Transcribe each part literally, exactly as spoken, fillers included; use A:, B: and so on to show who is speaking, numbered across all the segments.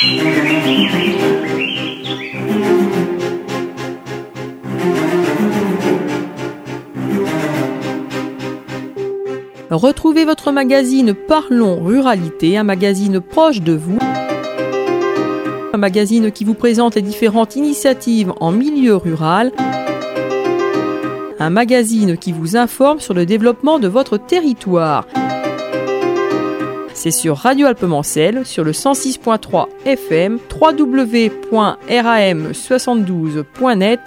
A: Retrouvez votre magazine Parlons Ruralité, un magazine proche de vous. Un magazine qui vous présente les différentes initiatives en milieu rural. Un magazine qui vous informe sur le développement de votre territoire. C'est sur Radio Alpemancel, sur le cent six point trois F M, w w w point ram soixante-douze point net.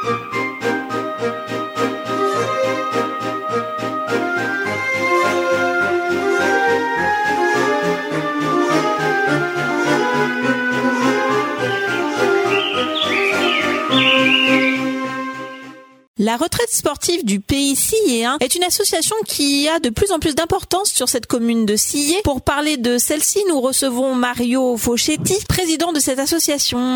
B: La retraite sportive du pays sillien est une association qui a de plus en plus d'importance sur cette commune de Sillé. Pour parler de celle-ci, nous recevons Mario Fauchetti, président de cette association.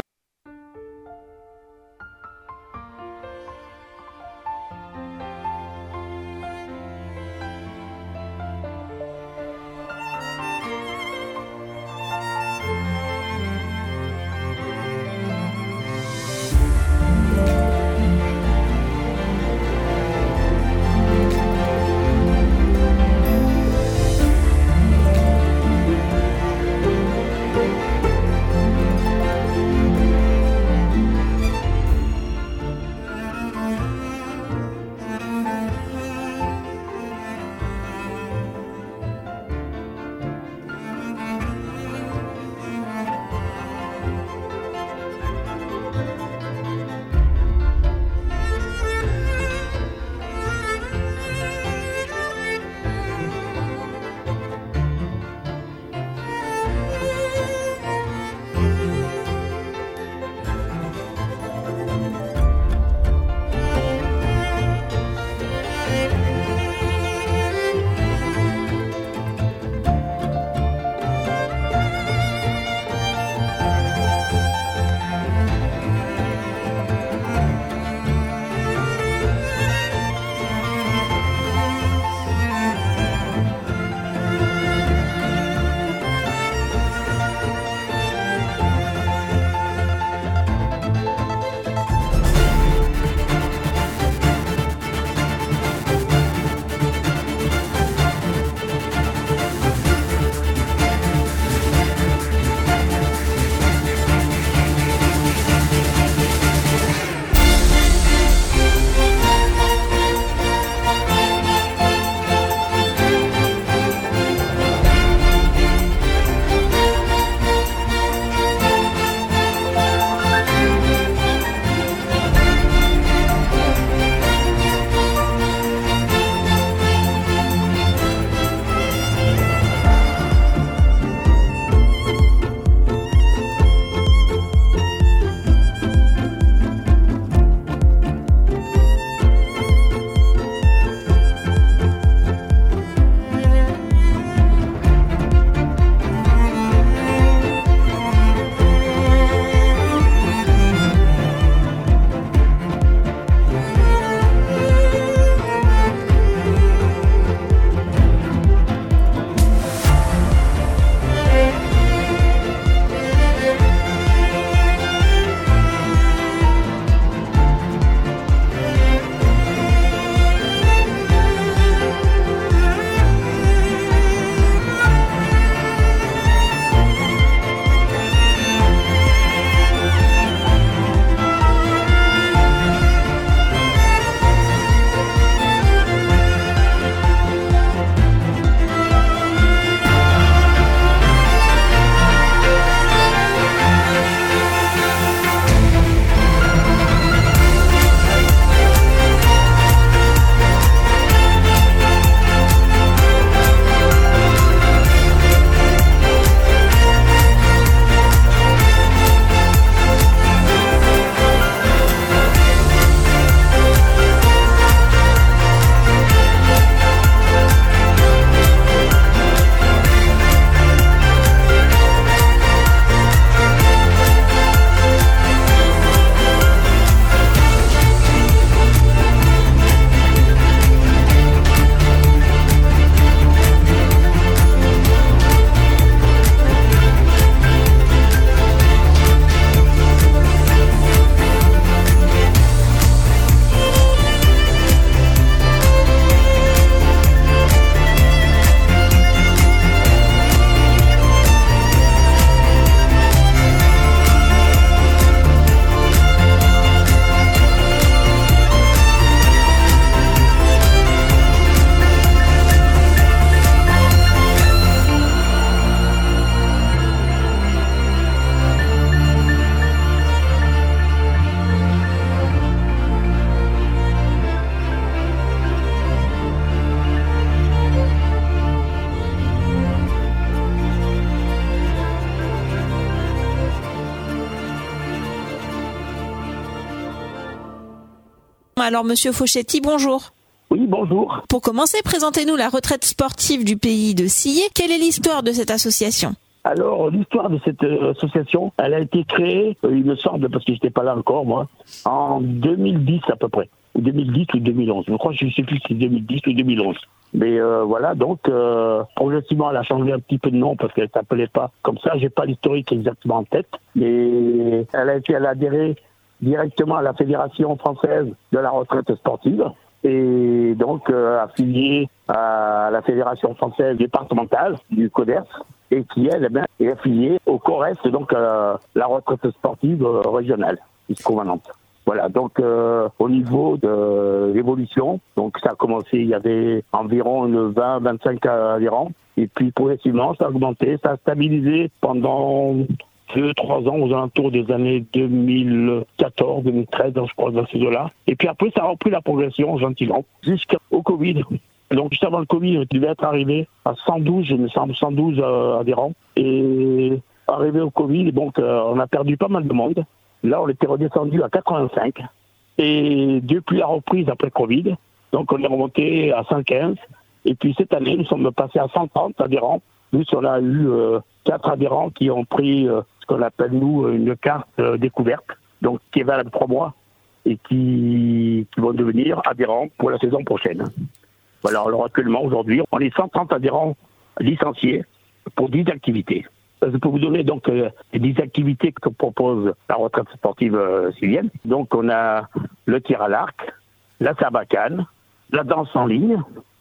B: Alors Monsieur Fauchetti, bonjour.
C: Oui, bonjour.
B: Pour commencer, présentez-nous la retraite sportive du pays de Sillé. Quelle est l'histoire de cette association ?
C: Alors, l'histoire de cette euh, association, elle a été créée, euh, il me semble, parce que j'étais pas là encore, moi, en deux mille dix à peu près. deux mille dix ou deux mille onze. Je crois que je ne sais plus si c'est deux mille dix ou deux mille onze. Mais euh, voilà, donc, euh, progressivement, elle a changé un petit peu de nom parce qu'elle s'appelait pas comme ça. J'ai pas l'historique exactement en tête. Mais elle a été, elle a adhéré directement à la Fédération française de la retraite sportive. Et donc, euh, affiliée à la Fédération française départementale du CODERS. Et qui, elle, est affiliée au CORES, donc euh, la retraite sportive euh, régionale, qui se trouve à Nantes. Voilà, donc euh, au niveau de l'évolution, donc ça a commencé, il y avait environ vingt à vingt-cinq adhérents, et puis progressivement, ça a augmenté, ça a stabilisé pendant deux trois ans, aux alentours des années deux mille quatorze, deux mille treize, je crois, dans ces eaux-là. Et puis après, ça a repris la progression gentiment, jusqu'au Covid. Donc, juste avant le Covid, il devait être arrivé à cent douze, je me semble, cent douze euh, adhérents. Et arrivé au Covid, donc, euh, on a perdu pas mal de monde. Là, on était redescendu à quatre-vingt-cinq. Et depuis la reprise après Covid, donc, on est remonté à cent quinze. Et puis, cette année, nous sommes passés à cent trente adhérents. Nous, on a eu euh, quatre adhérents qui ont pris euh, ce qu'on appelle, nous, une carte euh, découverte, donc, qui est valable trois mois et qui, qui vont devenir adhérents pour la saison prochaine. Voilà, alors actuellement, aujourd'hui, on est cent trente adhérents licenciés pour dix activités. Je peux vous donner donc euh, les dix activités que propose la retraite sportive euh, silienne. Donc, on a le tir à l'arc, la sarbacane, la danse en ligne,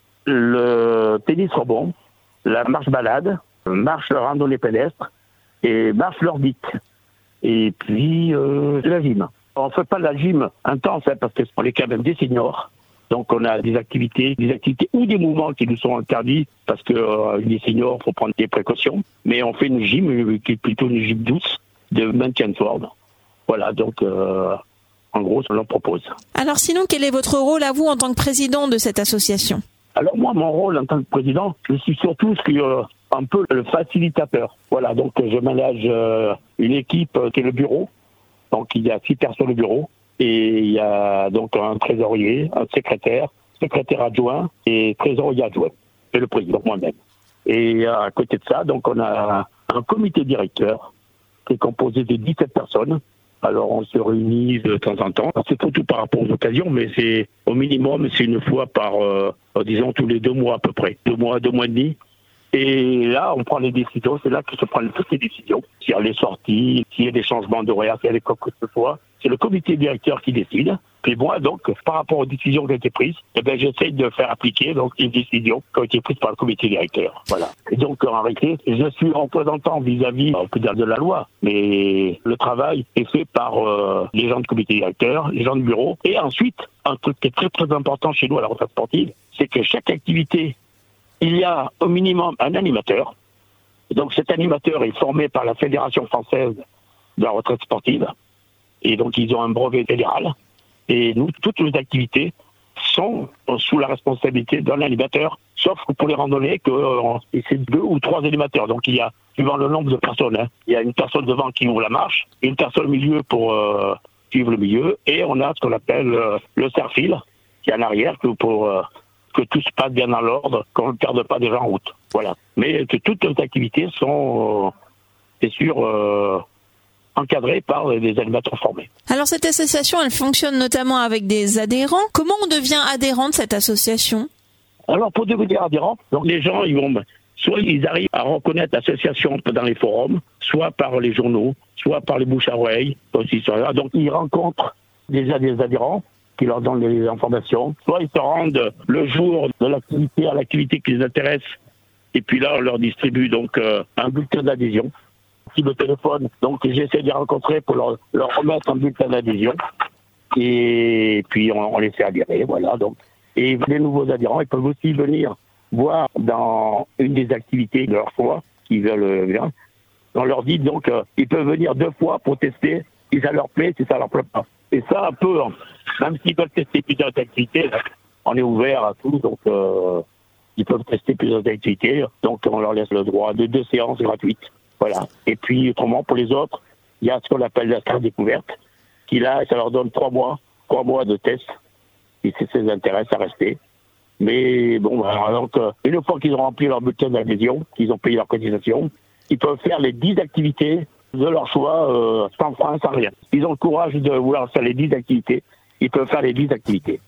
C: le tennis rebond, la marche balade, marche randonnée pédestre et marche nordique. Et puis, euh, la gym. On ne fait pas de la gym intense hein, parce qu'on est quand même des seniors. Donc on a des activités, des activités ou des mouvements qui nous sont interdits parce que euh, les seniors, il faut prendre des précautions. Mais on fait une gym euh, qui est plutôt une gym douce de maintien de forme. Voilà, donc euh, en gros, on l'en propose.
B: Alors sinon, quel est votre rôle à vous en tant que président de cette association ?
C: Alors moi, mon rôle en tant que président, je suis surtout euh, un peu le facilitateur. Voilà, donc je manage euh, une équipe euh, qui est le bureau. Donc il y a six personnes au bureau. Et il y a donc un trésorier, un secrétaire, secrétaire adjoint et trésorier adjoint. Et le président moi-même. Et à côté de ça, donc on a un comité directeur qui est composé de dix-sept personnes. Alors on se réunit de temps en temps. C'est pas tout par rapport aux occasions, mais c'est au minimum, c'est une fois par, euh, disons, tous les deux mois à peu près. Deux mois, deux mois et demi. Et là, on prend les décisions. C'est là que se prennent toutes les décisions. S'il y a les sorties, s'il y a des changements d'horaire, s'il y a des quoi que ce soit. C'est le comité directeur qui décide. Puis moi, donc, par rapport aux décisions qui ont été prises, eh ben, j'essaie de faire appliquer donc les décisions qui ont été prises par le comité directeur. Voilà. Et donc, en réalité, je suis représentant vis-à-vis, on peut dire, de la loi, mais le travail est fait par euh, les gens du comité directeur, les gens de bureau. Et ensuite, un truc qui est très très important chez nous à la retraite sportive, c'est que chaque activité, il y a au minimum un animateur. Donc, cet animateur est formé par la Fédération française de la retraite sportive. Et donc, ils ont un brevet fédéral. Et nous, toutes nos activités sont sous la responsabilité d'un animateur, sauf que pour les randonnées, que, euh, c'est deux ou trois animateurs. Donc, il y a, suivant le nombre de personnes, hein, il y a une personne devant qui ouvre la marche, une personne au milieu pour euh, suivre le milieu, et on a ce qu'on appelle euh, le serre-fil, qui est en arrière, que pour euh, que tout se passe bien dans l'ordre, qu'on ne perde pas des gens en route. Voilà. Mais que toutes nos activités sont, euh, c'est sûr, euh, encadré par des animateurs formés.
B: Alors cette association, elle fonctionne notamment avec des adhérents. Comment on devient adhérent de cette association ?
C: Alors pour devenir adhérent, donc les gens, ils vont, soit ils arrivent à reconnaître l'association dans les forums, soit par les journaux, soit par les bouches à oreille. Aussi, donc ils rencontrent déjà des adhérents qui leur donnent les informations. Soit ils se rendent le jour de l'activité à l'activité qui les intéresse, et puis là on leur distribue donc euh, un bulletin d'adhésion. Le téléphone, donc j'essaie de les rencontrer pour leur, leur remettre un bulletin d'adhésion et puis on, on les fait adhérer, voilà. Donc, et les nouveaux adhérents, ils peuvent aussi venir voir dans une des activités de leur choix qu'ils veulent venir. On leur dit donc euh, ils peuvent venir deux fois pour tester si ça leur plaît, si ça leur plaît pas. Et ça un peu, même s'ils veulent tester plusieurs activités, on est ouvert à tout, donc euh, ils peuvent tester plusieurs activités, donc on leur laisse le droit de deux séances gratuites. Voilà. Et puis, autrement, pour les autres, il y a ce qu'on appelle la carte découverte, qui là, ça leur donne trois mois, trois mois de test si ça les intéresse à rester. Mais bon, alors une fois qu'ils ont rempli leur bulletin d'adhésion, qu'ils ont payé leur cotisation, ils peuvent faire les dix activités de leur choix, euh, sans frein, sans rien. Ils ont le courage de vouloir faire les dix activités, ils peuvent faire les dix activités.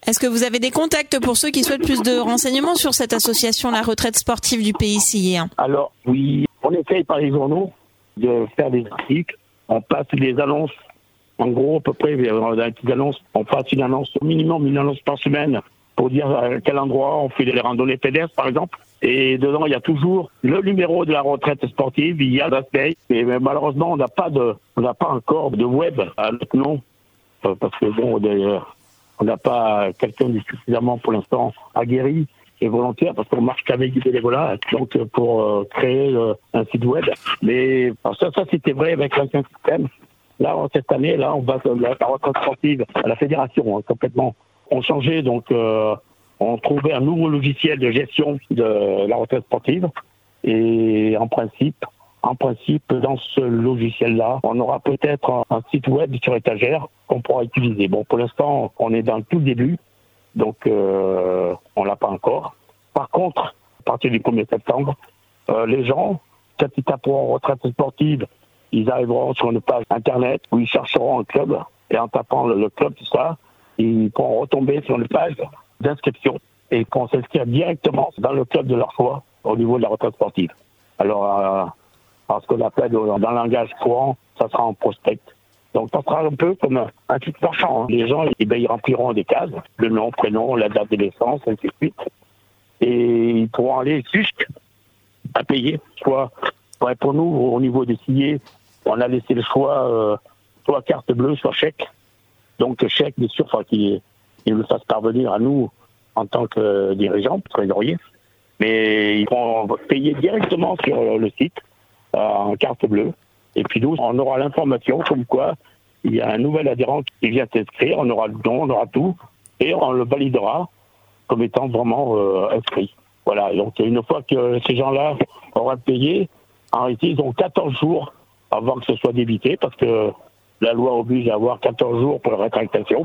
B: Est-ce que vous avez des contacts pour ceux qui souhaitent plus de renseignements sur cette association, la retraite sportive du pays sillien?
C: Alors oui, on essaye par les journaux de faire des articles, on passe des annonces, en gros à peu près, dans les petites annonces, on passe une annonce au minimum, une annonce par semaine pour dire à quel endroit on fait des randonnées pédestres par exemple. Et dedans il y a toujours le numéro de la retraite sportive, il y a l'aspect, mais malheureusement on n'a pas de, on n'a pas encore de web à notre nom, parce que bon, d'ailleurs, on n'a pas quelqu'un de suffisamment pour l'instant aguerri et volontaire parce qu'on marche qu'avec du bénévolat, donc pour euh, créer euh, un site web. Mais alors ça, ça c'était vrai avec l'ancien système. Là, cette année, là, on va la, la retraite sportive à la fédération hein, complètement. On changeait donc, euh, on trouvait un nouveau logiciel de gestion de la retraite sportive et en principe, en principe, dans ce logiciel-là, on aura peut-être un, un site web sur étagère qu'on pourra utiliser. Bon, pour l'instant, on est dans le tout début, donc euh, on l'a pas encore. Par contre, à partir du premier septembre, euh, les gens, quand ils taperont retraite sportive, ils arriveront sur une page internet où ils chercheront un club et en tapant le, le club, tout ça, ils pourront retomber sur une page d'inscription et ils pourront s'inscrire directement dans le club de leur choix au niveau de la retraite sportive. Alors, euh, Alors, ce qu'on appelle dans le langage courant, ça sera en prospect. Donc, ça sera un peu comme un, un titre marchand. Hein. Les gens, eh ben, ils rempliront des cases, le nom, prénom, la date de naissance, ainsi de suite. Et ils pourront aller jusqu'à payer. Soit, ouais, pour nous, au niveau des sillets, on a laissé le choix, euh, soit carte bleue, soit chèque. Donc, chèque, bien sûr, il faut qu'ils ils le fassent parvenir à nous en tant que dirigeants, trésoriers. Mais ils vont payer directement sur le site. En carte bleue. Et puis nous, on aura l'information comme quoi il y a un nouvel adhérent qui vient s'inscrire, on aura le don, on aura tout, et on le validera comme étant vraiment euh, inscrit. Voilà, donc une fois que ces gens-là auront payé, en réalité, ils ont quatorze jours avant que ce soit débité, parce que la loi oblige à avoir quatorze jours pour la rétractation.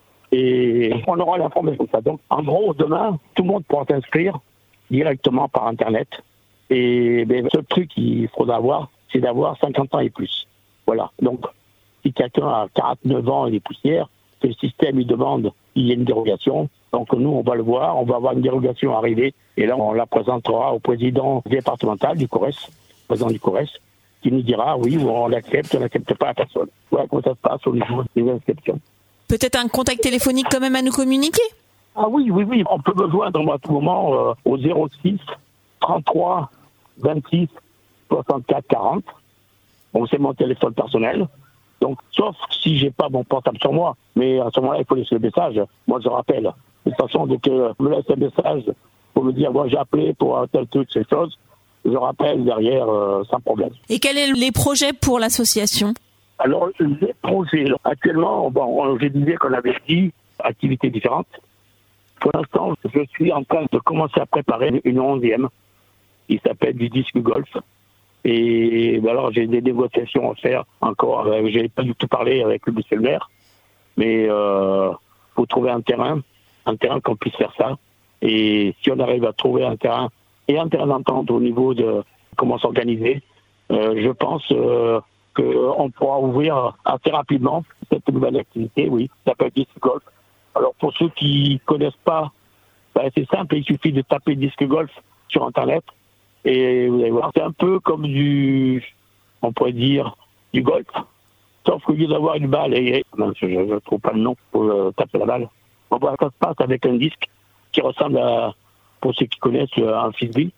C: Et on aura l'information de ça. Donc, en gros, demain, tout le monde pourra s'inscrire directement par Internet. Et ben, ce truc qu'il faudra avoir, c'est d'avoir cinquante ans et plus. Voilà. Donc, si quelqu'un a quarante-neuf ans et des poussières, que le système il demande qu'il y ait une dérogation. Donc, nous, on va le voir, on va avoir une dérogation arrivée. Et là, on la présentera au président départemental du CORES, président du CORES, qui nous dira oui, ou on l'accepte, on n'accepte pas la personne. Voilà comment ça se passe au niveau des inscriptions.
B: Peut-être un contact téléphonique quand même à nous communiquer?
C: Ah oui, oui, oui. On peut me joindre moi, à tout moment euh, au zéro six trente-trois vingt-six soixante-quatre quarante. Bon, c'est mon téléphone personnel. Donc, sauf si j'ai pas mon portable sur moi. Mais à ce moment-là, il faut laisser le message. Moi, je rappelle. De toute façon, dès que je me laisse un message pour me dire, moi, j'ai appelé pour tel truc, ces choses, je rappelle derrière euh, sans problème.
B: Et quels sont les projets pour l'association?
C: Alors, les projets, actuellement, bon, je disais qu'on avait dix activités différentes. Pour l'instant, je suis en train de commencer à préparer une onzième. Il s'appelle du disque golf. Et alors, j'ai des négociations à faire encore. Euh, j'ai pas du tout parlé avec le monsieur le maire. Mais il euh, faut trouver un terrain, un terrain qu'on puisse faire ça. Et si on arrive à trouver un terrain et un terrain d'entente au niveau de comment s'organiser, euh, je pense euh, qu'on pourra ouvrir assez rapidement cette nouvelle activité, oui, ça s'appelle disque golf. Alors, pour ceux qui connaissent pas, ben, c'est simple, il suffit de taper disque golf sur Internet. Et vous allez voir, c'est un peu comme du, on pourrait dire, du golf. Sauf qu'au lieu d'avoir une balle, et, non, je ne trouve pas le nom pour euh, taper la balle, on voit ça se passe avec un disque qui ressemble à, pour ceux qui connaissent, un frisbee.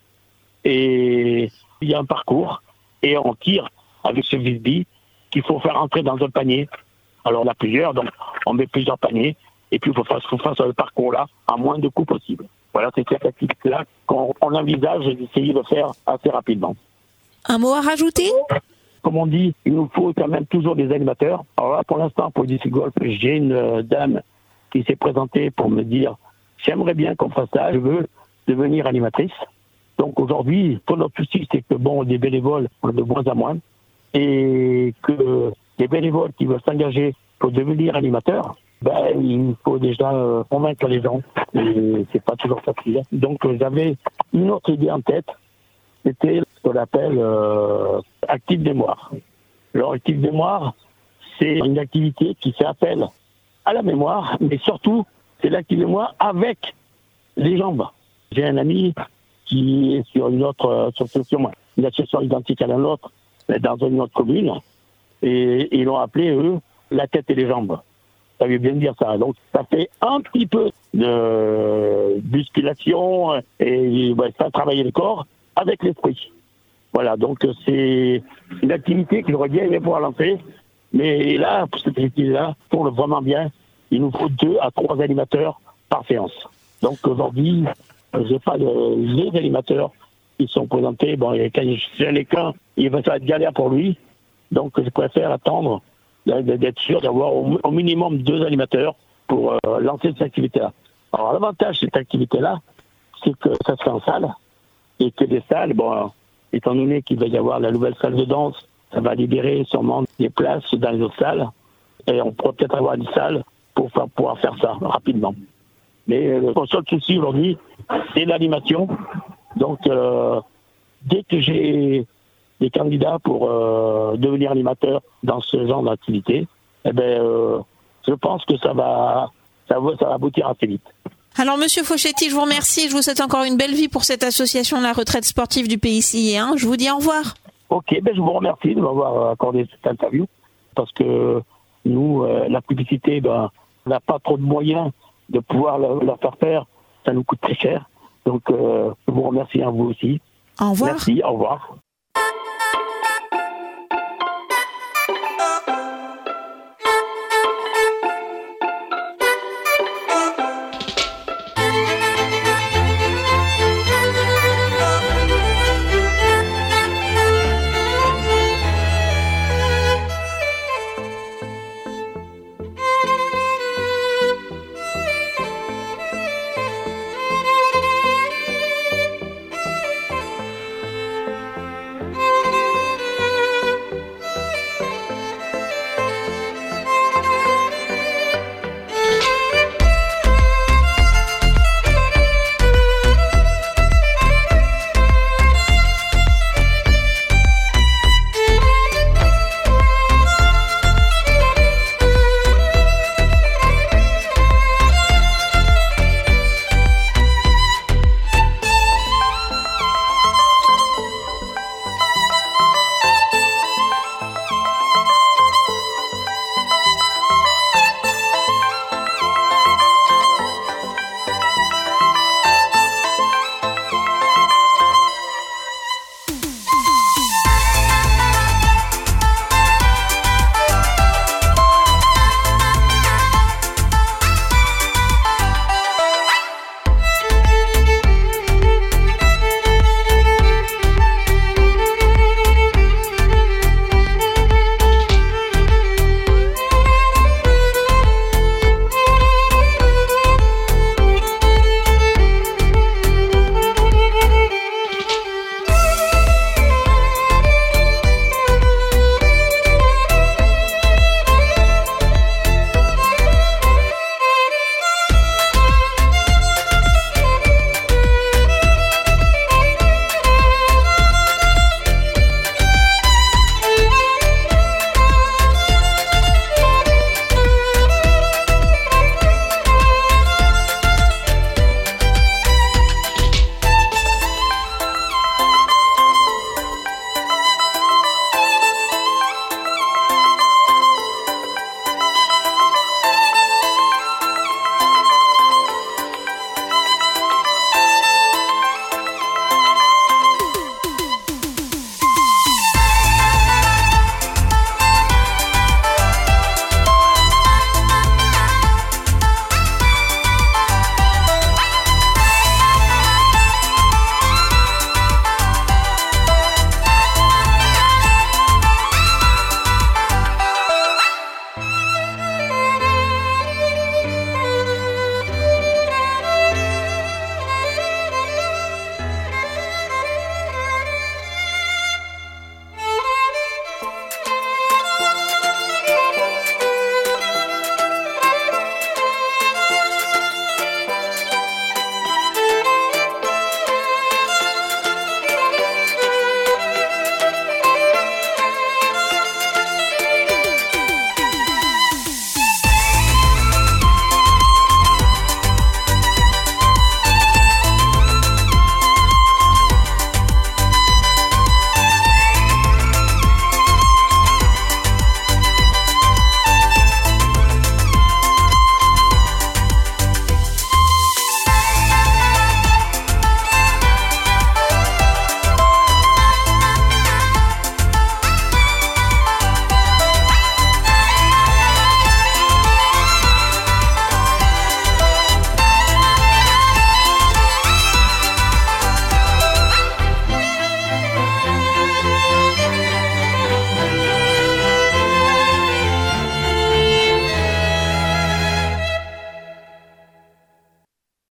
C: Et il y a un parcours, et on tire avec ce frisbee qu'il faut faire entrer dans un panier. Alors on a plusieurs, donc on met plusieurs paniers, et puis il faut faire, faut faire ce parcours-là en moins de coups possible. Voilà, c'est cette activité-là qu'on on envisage d'essayer de faire assez rapidement.
B: Un mot à rajouter?
C: Comme on dit, il nous faut quand même toujours des animateurs. Alors là, pour l'instant, pour le disque golf, j'ai une euh, dame qui s'est présentée pour me dire « J'aimerais bien qu'on fasse ça, je veux devenir animatrice ». Donc aujourd'hui, pour notre souci, c'est que bon, des bénévoles, on a de moins en moins, et que les bénévoles qui veulent s'engager pour devenir animateurs, ben, il faut déjà euh, convaincre les gens. Et c'est pas toujours facile. Donc, euh, j'avais une autre idée en tête. C'était ce qu'on appelle euh, Active Mémoire. Alors, Active Mémoire, c'est une activité qui fait appel à la mémoire, mais surtout c'est d'activer moi avec les jambes. J'ai un ami qui est sur une autre association, une association identique à la nôtre, mais dans une autre commune, et, et ils l'ont appelé, eux, la tête et les jambes. Ça veut bien dire ça. Donc, ça fait un petit peu de musculation et ouais, ça travailler le corps avec l'esprit. Voilà, donc c'est une activité que j'aurais bien aimé pouvoir lancer, mais là, pour cette activité-là, tourne vraiment bien. Il nous faut deux à trois animateurs par séance. Donc aujourd'hui, j'ai pas de les animateurs qui sont présentés. Bon, quand j'en ai qu'un, il va être galère pour lui. Donc je préfère attendre d'être sûr d'avoir au minimum deux animateurs pour euh, lancer cette activité-là. Alors l'avantage de cette activité-là, c'est que ça se fait en salle et que des salles, bon, étant donné qu'il va y avoir la nouvelle salle de danse, ça va libérer sûrement des places dans les autres salles et on pourra peut-être avoir une salle pour faire, pouvoir faire ça rapidement. Mais euh, le seul souci aujourd'hui, c'est l'animation. Donc euh, dès que j'ai des candidats pour euh, devenir animateur dans ce genre d'activité, eh ben, euh, je pense que ça va, ça va, ça va aboutir assez vite.
B: Alors, Monsieur Foschetti, je vous remercie. Je vous souhaite encore une belle vie pour cette association La Retraite Sportive du Pays Sillien. Je vous dis au revoir.
C: Ok, ben je vous remercie de m'avoir accordé cette interview parce que nous, euh, la publicité, ben, on n'a pas trop de moyens de pouvoir la, la faire faire. Ça nous coûte très cher. Donc, euh, je vous remercie à vous aussi.
B: Au revoir.
C: Merci, au revoir.